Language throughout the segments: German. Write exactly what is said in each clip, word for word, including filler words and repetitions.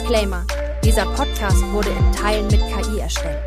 Disclaimer: Dieser Podcast wurde in Teilen mit K I erstellt.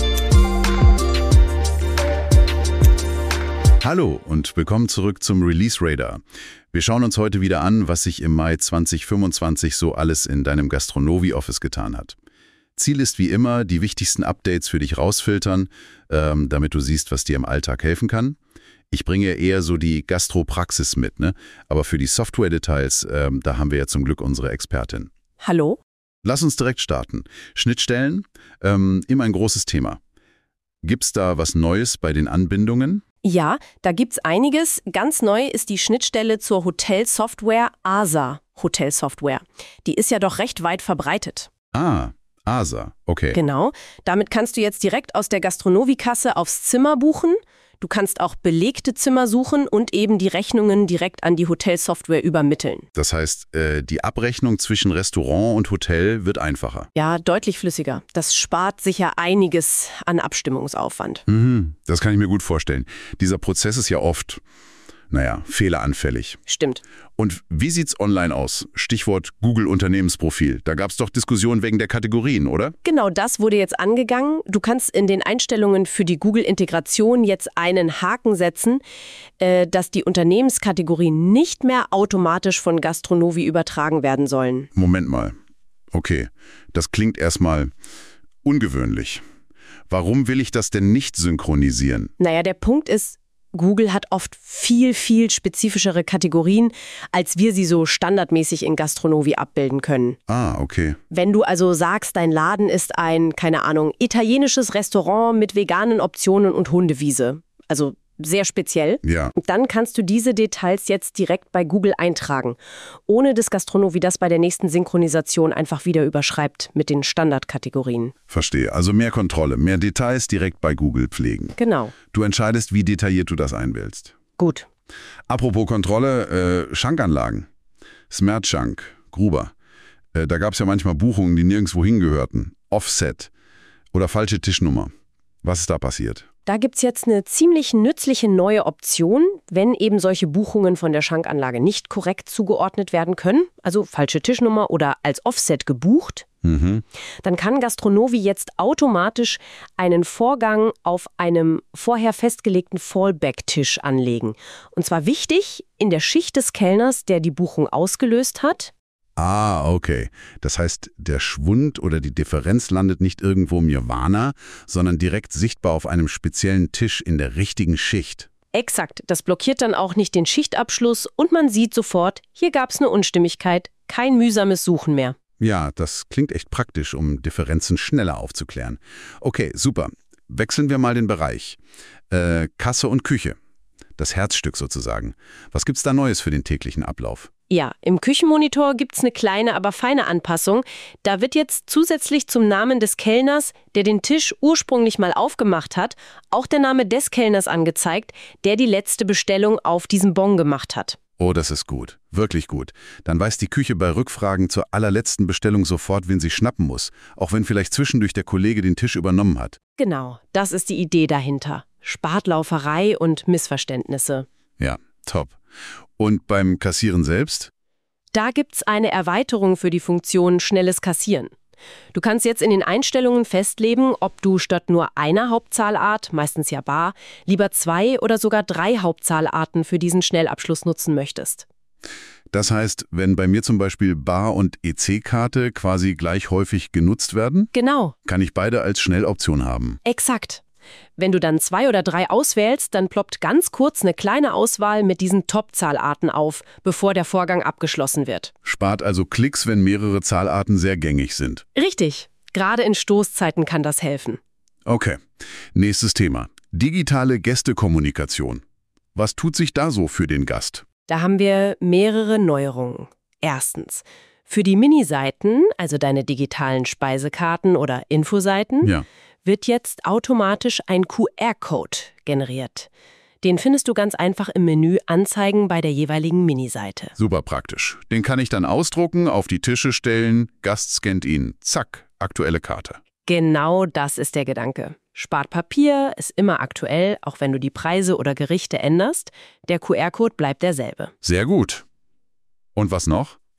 Hallo und willkommen zurück zum Release Radar. Wir schauen uns heute wieder an, was sich im Mai zwanzig fünfundzwanzig so alles in deinem Gastronovi-Office getan hat. Ziel ist wie immer, die wichtigsten Updates für dich rausfiltern, ähm, damit du siehst, was dir im Alltag helfen kann. Ich bringe eher so die Gastropraxis mit, ne? Aber für die Software-Details, ähm, da haben wir ja zum Glück unsere Expertin. Hallo? Lass uns direkt starten. Schnittstellen, ähm, immer ein großes Thema. Gibt's da was Neues bei den Anbindungen? Ja, da gibt's einiges. Ganz neu ist die Schnittstelle zur Hotelsoftware A S A Hotelsoftware. Die ist ja doch recht weit verbreitet. Ah, A S A, okay. Genau. Damit kannst du jetzt direkt aus der Gastronovi-Kasse aufs Zimmer buchen. Du kannst auch belegte Zimmer suchen und eben die Rechnungen direkt an die Hotelsoftware übermitteln. Das heißt, äh, die Abrechnung zwischen Restaurant und Hotel wird einfacher. Ja, deutlich flüssiger. Das spart sicher einiges an Abstimmungsaufwand. Mhm, das kann ich mir gut vorstellen. Dieser Prozess ist ja oft, naja, fehleranfällig. Stimmt. Und wie sieht's online aus? Stichwort Google-Unternehmensprofil. Da gab's doch Diskussionen wegen der Kategorien, oder? Genau, das wurde jetzt angegangen. Du kannst in den Einstellungen für die Google-Integration jetzt einen Haken setzen, äh, dass die Unternehmenskategorien nicht mehr automatisch von Gastronovi übertragen werden sollen. Moment mal. Okay, das klingt erstmal ungewöhnlich. Warum will ich das denn nicht synchronisieren? Naja, der Punkt ist, Google hat oft viel, viel spezifischere Kategorien, als wir sie so standardmäßig in Gastronovi abbilden können. Ah, okay. Wenn du also sagst, dein Laden ist ein, keine Ahnung, italienisches Restaurant mit veganen Optionen und Hundewiese, also sehr speziell, Ja. dann kannst du diese Details jetzt direkt bei Google eintragen, ohne dass Gastronovi das bei der nächsten Synchronisation einfach wieder überschreibt mit den Standardkategorien. Verstehe. Also mehr Kontrolle, mehr Details direkt bei Google pflegen. Genau. Du entscheidest, wie detailliert du das einwählst. Gut. Apropos Kontrolle, äh, Schankanlagen. Smertschank, Gruber. Äh, da gab es ja manchmal Buchungen, die nirgendwo hingehörten. Offset oder falsche Tischnummer. Was ist da passiert? Da gibt's jetzt eine ziemlich nützliche neue Option, wenn eben solche Buchungen von der Schankanlage nicht korrekt zugeordnet werden können, also falsche Tischnummer oder als Offset gebucht. Mhm. Dann kann Gastronovi jetzt automatisch einen Vorgang auf einem vorher festgelegten Fallback-Tisch anlegen. Und zwar wichtig, in der Schicht des Kellners, der die Buchung ausgelöst hat. Ah, okay. Das heißt, der Schwund oder die Differenz landet nicht irgendwo im Nirvana, sondern direkt sichtbar auf einem speziellen Tisch in der richtigen Schicht. Exakt, das blockiert dann auch nicht den Schichtabschluss und man sieht sofort, hier gab's eine Unstimmigkeit, kein mühsames Suchen mehr. Ja, das klingt echt praktisch, um Differenzen schneller aufzuklären. Okay, super. Wechseln wir mal den Bereich. Äh, Kasse und Küche. Das Herzstück sozusagen. Was gibt's da Neues für den täglichen Ablauf? Ja, im Küchenmonitor gibt's eine kleine, aber feine Anpassung. Da wird jetzt zusätzlich zum Namen des Kellners, der den Tisch ursprünglich mal aufgemacht hat, auch der Name des Kellners angezeigt, der die letzte Bestellung auf diesem Bon gemacht hat. Oh, das ist gut. Wirklich gut. Dann weiß die Küche bei Rückfragen zur allerletzten Bestellung sofort, wen sie schnappen muss, auch wenn vielleicht zwischendurch der Kollege den Tisch übernommen hat. Genau, das ist die Idee dahinter. Spartlauferei und Missverständnisse. Ja, top. Und beim Kassieren selbst? Da gibt's eine Erweiterung für die Funktion Schnelles Kassieren. Du kannst jetzt in den Einstellungen festlegen, ob du statt nur einer Hauptzahlart, meistens ja bar, lieber zwei oder sogar drei Hauptzahlarten für diesen Schnellabschluss nutzen möchtest. Das heißt, wenn bei mir zum Beispiel Bar- und E C-Karte quasi gleich häufig genutzt werden, Genau, kann ich beide als Schnelloption haben. exakt. Wenn du dann zwei oder drei auswählst, dann ploppt ganz kurz eine kleine Auswahl mit diesen Top-Zahlarten auf, bevor der Vorgang abgeschlossen wird. Spart also Klicks, wenn mehrere Zahlarten sehr gängig sind. Richtig. Gerade in Stoßzeiten kann das helfen. Okay, nächstes Thema. Digitale Gästekommunikation. Was tut sich da so für den Gast? Da haben wir mehrere Neuerungen. Erstens, für die Miniseiten, also deine digitalen Speisekarten oder Infoseiten, Ja. wird jetzt automatisch ein Q R-Code generiert. Den findest du ganz einfach im Menü Anzeigen bei der jeweiligen Miniseite. Super praktisch. Den kann ich dann ausdrucken, auf die Tische stellen, Gast scannt ihn. Zack, aktuelle Karte. Genau das ist der Gedanke. Spart Papier, ist immer aktuell, auch wenn du die Preise oder Gerichte änderst. Der Q R-Code bleibt derselbe. Sehr gut. Und was noch?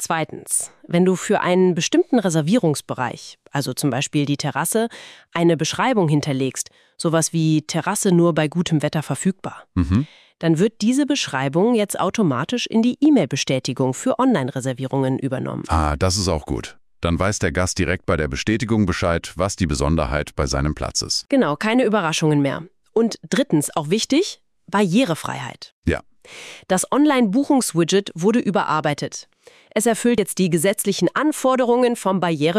Zweitens, wenn du für einen bestimmten Reservierungsbereich, also zum Beispiel die Terrasse, eine Beschreibung hinterlegst, sowas wie Terrasse nur bei gutem Wetter verfügbar, Mhm. dann wird diese Beschreibung jetzt automatisch in die E-Mail-Bestätigung für Online-Reservierungen übernommen. Ah, das ist auch gut. Dann weiß der Gast direkt bei der Bestätigung Bescheid, was die Besonderheit bei seinem Platz ist. Genau, keine Überraschungen mehr. Und drittens, auch wichtig, Barrierefreiheit. Ja. Das Online-Buchungs-Widget wurde überarbeitet. Es erfüllt jetzt die gesetzlichen Anforderungen vom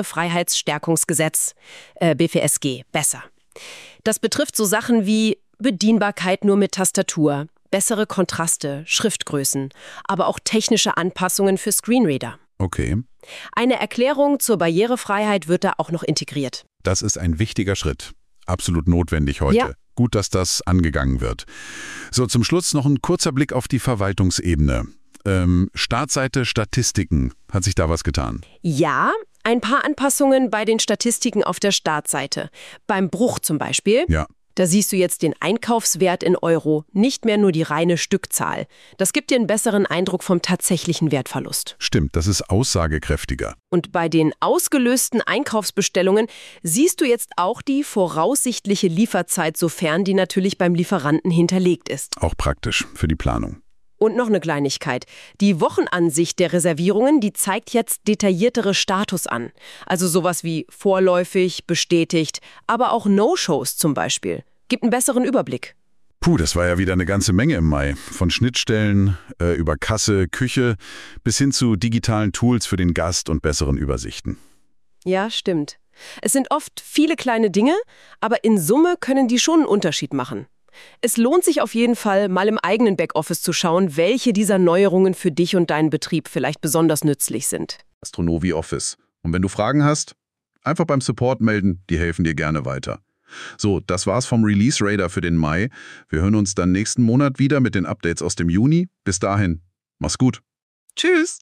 Barrierefreiheitsstärkungsgesetz, äh, B F S G, besser. Das betrifft so Sachen wie Bedienbarkeit nur mit Tastatur, bessere Kontraste, Schriftgrößen, aber auch technische Anpassungen für Screenreader. Okay. Eine Erklärung zur Barrierefreiheit wird da auch noch integriert. Das ist ein wichtiger Schritt. Absolut notwendig heute. Ja. Gut, dass das angegangen wird. So, zum Schluss noch ein kurzer Blick auf die Verwaltungsebene. Ähm, Startseite Statistiken. Hat sich da was getan? Ja, ein paar Anpassungen bei den Statistiken auf der Startseite. Beim Bruch zum Beispiel. Ja. Da siehst du jetzt den Einkaufswert in Euro, nicht mehr nur die reine Stückzahl. Das gibt dir einen besseren Eindruck vom tatsächlichen Wertverlust. Stimmt, das ist aussagekräftiger. Und bei den ausgelösten Einkaufsbestellungen siehst du jetzt auch die voraussichtliche Lieferzeit, sofern die natürlich beim Lieferanten hinterlegt ist. Auch praktisch für die Planung. Und noch eine Kleinigkeit. Die Wochenansicht der Reservierungen, die zeigt jetzt detailliertere Status an. Also sowas wie vorläufig, bestätigt, aber auch No-Shows zum Beispiel. Gibt einen besseren Überblick. Puh, das war ja wieder eine ganze Menge im Mai. Von Schnittstellen äh, über Kasse, Küche bis hin zu digitalen Tools für den Gast und besseren Übersichten. Ja, stimmt. Es sind oft viele kleine Dinge, aber in Summe können die schon einen Unterschied machen. Es lohnt sich auf jeden Fall, mal im eigenen Backoffice zu schauen, welche dieser Neuerungen für dich und deinen Betrieb vielleicht besonders nützlich sind. Gastronovi Office. Und wenn du Fragen hast, einfach beim Support melden, die helfen dir gerne weiter. So, das war's vom Release Radar für den Mai. Wir hören uns dann nächsten Monat wieder mit den Updates aus dem Juni. Bis dahin, mach's gut. Tschüss!